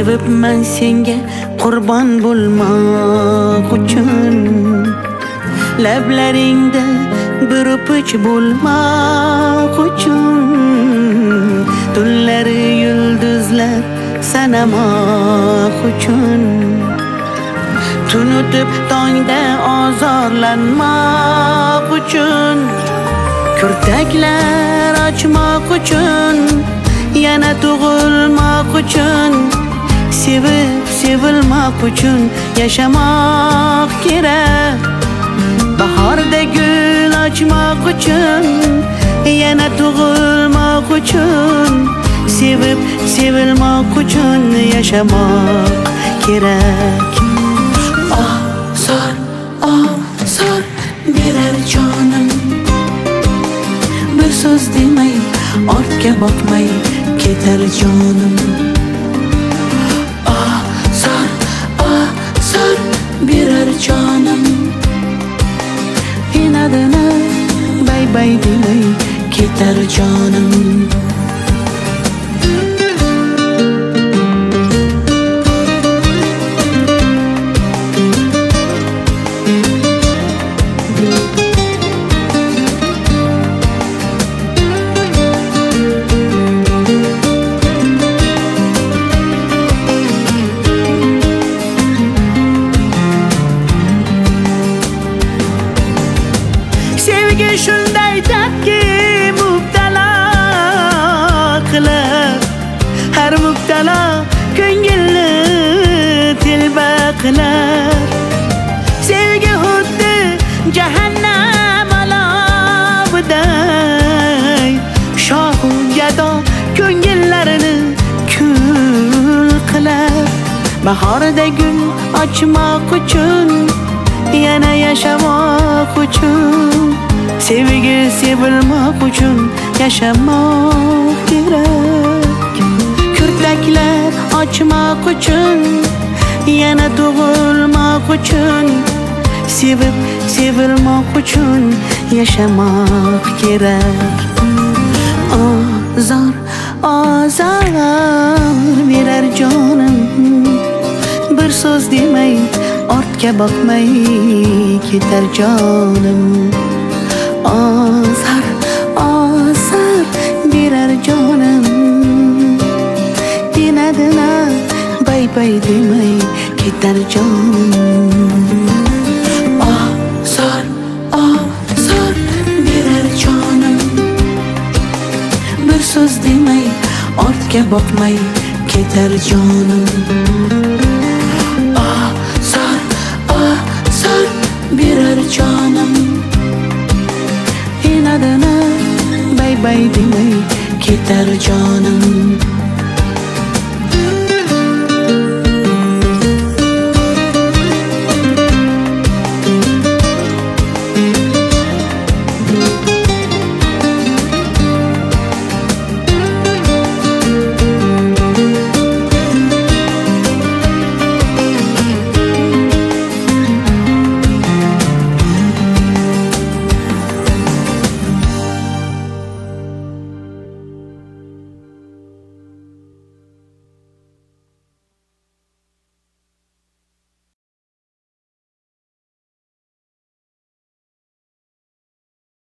Sevibman senga qurbon bo'lmoq uchun, lablaringda bir o'pich bo'lmoq uchun, tunlari yulduzlar sanamoq uchun, tun o'tib tongda ozorlanmoq uchun, kurtaklar ochmoq uchun, yana tug'ilmoq uchun, sevib sevilmoq uchun yashamoq kerak. Bahorda gul ochmoq uchun, yana tug'ilmoq uchun, sevib sevilmoq uchun yashamoq kerak. Ozor berar jonim, bir so'z demay, ortga boqmay ketar jonim. Ozor berar jonim, inadına bay bay demay ketar jonim. Sevgi shunday dardki mubtalo qilar, har mubtalo ko'ngilni tilba qilar. Sevgi xuddi jahannam oloviday, shohu gado ko'ngillarini kul qilar. Bahorda gul ochmoq uchun, yana yashamoq uchun, sevgi sevilmoq uchun yashamoq kerak. Kurtaklar ochmoq uchun, yana tug'ilmoq uchun, sevib sevilmoq uchun yashamoq kerak. Ozor berar jonim, bir so'z demay, ortga boqmay ketar jonim. Ozor berar jonim, inadına bay bay demay ketar jonim. Ozor berar jonim, bir so'z demay, ortga boqmay ketar jonim. Ozor berar jonim, inadına bay bay demay ketar jonim.